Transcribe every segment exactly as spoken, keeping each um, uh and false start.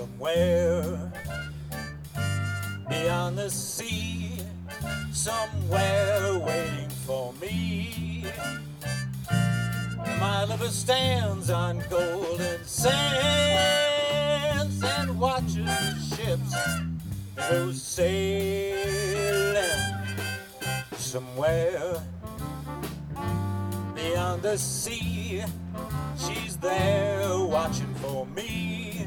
somewhere beyond the sea, somewhere waiting for me. My lover stands on golden sands and watches ships go sailing somewhere beyond the sea. She's there watching for me.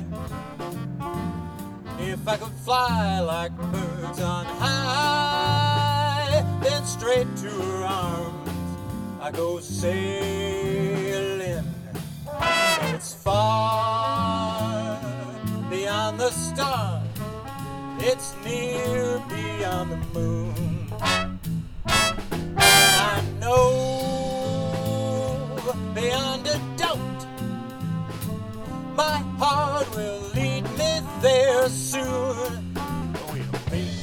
If I could fly like birds on high, then straight to her arms I go sailing. It's far beyond the stars, it's near beyond the moon. I know beyond a doubt my heart will lead me there soon. We'll meet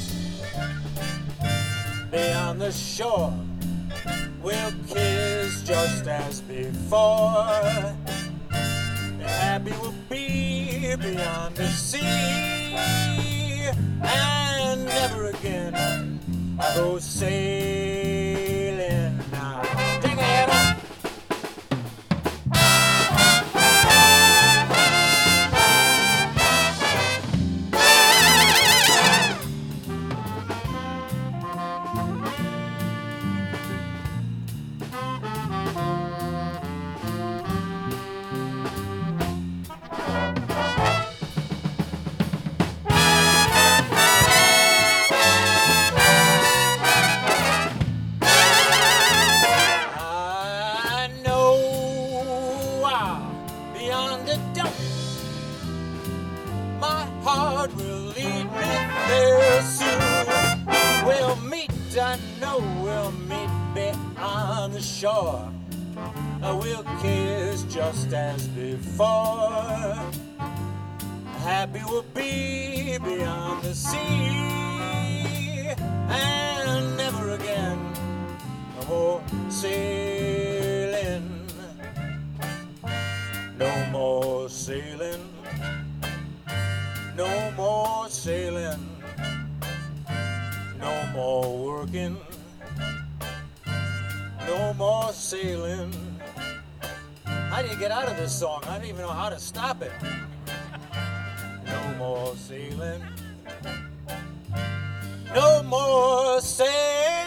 beyond the shore, we'll kiss just as before. Happy we'll be beyond the sea, and never again I go sailing now. Take a head up. Beyond a doubt, my heart will lead me there soon. We'll meet, I know we'll meet beyond the shore. We'll kiss just as before. Happy we'll be beyond the sea, and never again more sailing. No more sailing, no more sailing, no more working, no more sailing. How do you get out of this song? I don't even know how to stop it. No more sailing, no more sailing.